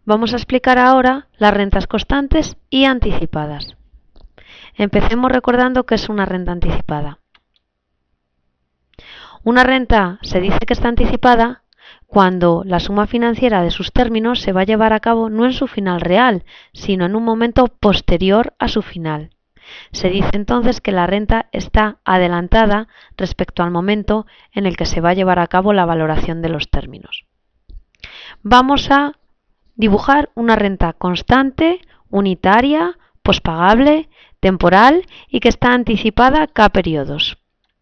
Vamos a explicar ahora las rentas constantes y anticipadas. Empecemos recordando qué es una renta anticipada. Una renta se dice que está anticipada cuando la suma financiera de sus términos se va a llevar a cabo no en su final real, sino en un momento posterior a su final. Se dice entonces que la renta está adelantada respecto al momento en el que se va a llevar a cabo la valoración de los términos. Vamos a dibujar una renta constante, unitaria, pospagable, temporal y que está anticipada cada periodos.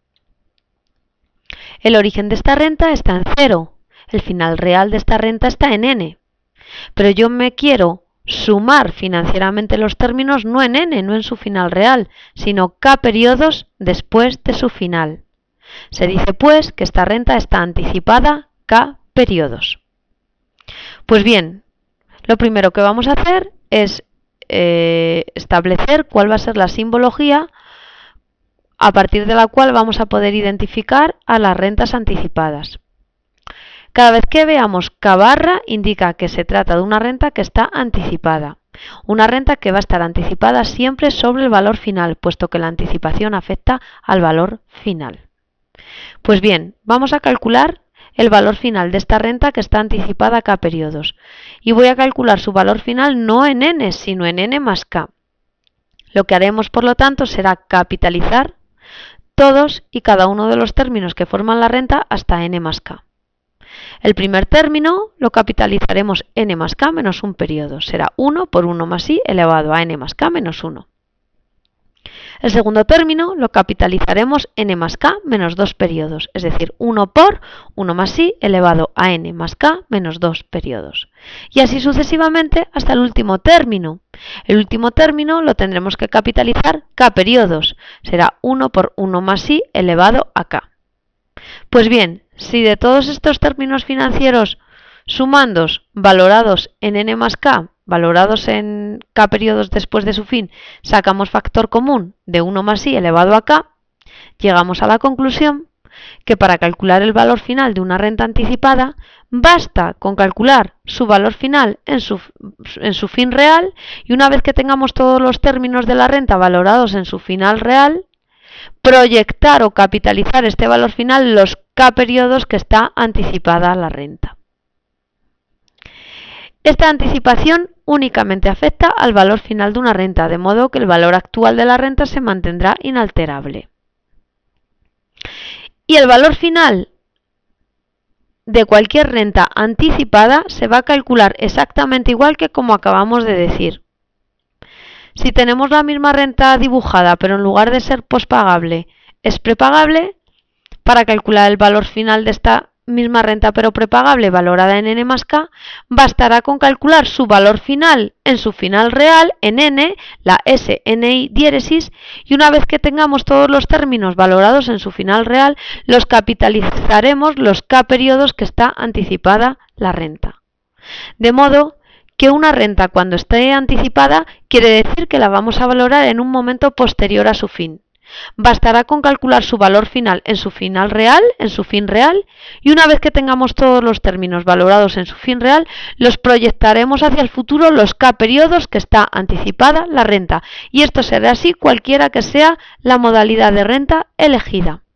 El origen de esta renta está en 0. El final real de esta renta está en n. Pero yo me quiero sumar financieramente los términos no en n, no en su final real, sino k periodos después de su final. Se dice pues que esta renta está anticipada k periodos. Pues bien, lo primero que vamos a hacer es establecer cuál va a ser la simbología a partir de la cual vamos a poder identificar a las rentas anticipadas. Cada vez que veamos K barra indica que se trata de una renta que está anticipada. Una renta que va a estar anticipada siempre sobre el valor final, puesto que la anticipación afecta al valor final. Pues bien, vamos a calcular el valor final de esta renta que está anticipada a K periodos. Y voy a calcular su valor final no en n, sino en n más K. Lo que haremos, por lo tanto, será capitalizar todos y cada uno de los términos que forman la renta hasta n más k. El primer término lo capitalizaremos n más k menos un periodo. Será 1 por 1 más i elevado a n más k menos 1. El segundo término lo capitalizaremos n más k menos 2 periodos, es decir, 1 por 1 más i elevado a n más k menos 2 periodos. Y así sucesivamente hasta el último término. El último término lo tendremos que capitalizar k periodos, será 1 por 1 más i elevado a k. Pues bien, si de todos estos términos financieros sumandos, valorados en n más k, valorados en k periodos después de su fin, sacamos factor común de 1 más i elevado a k, llegamos a la conclusión que para calcular el valor final de una renta anticipada, basta con calcular su valor final en su fin real y una vez que tengamos todos los términos de la renta valorados en su final real, proyectar o capitalizar este valor final los k periodos que está anticipada la renta. Esta anticipación únicamente afecta al valor final de una renta, de modo que el valor actual de la renta se mantendrá inalterable. Y el valor final de cualquier renta anticipada se va a calcular exactamente igual que como acabamos de decir. Si tenemos la misma renta dibujada, pero en lugar de ser pospagable es prepagable, para calcular el valor final de esta misma renta pero prepagable valorada en n más k, bastará con calcular su valor final en su final real en n, la s ni diéresis, y una vez que tengamos todos los términos valorados en su final real, los capitalizaremos los k periodos que está anticipada la renta. De modo que una renta cuando esté anticipada quiere decir que la vamos a valorar en un momento posterior a su fin. Bastará con calcular su valor final en su final real, en su fin real, y una vez que tengamos todos los términos valorados en su fin real, los proyectaremos hacia el futuro los k periodos que está anticipada la renta, y esto será así cualquiera que sea la modalidad de renta elegida.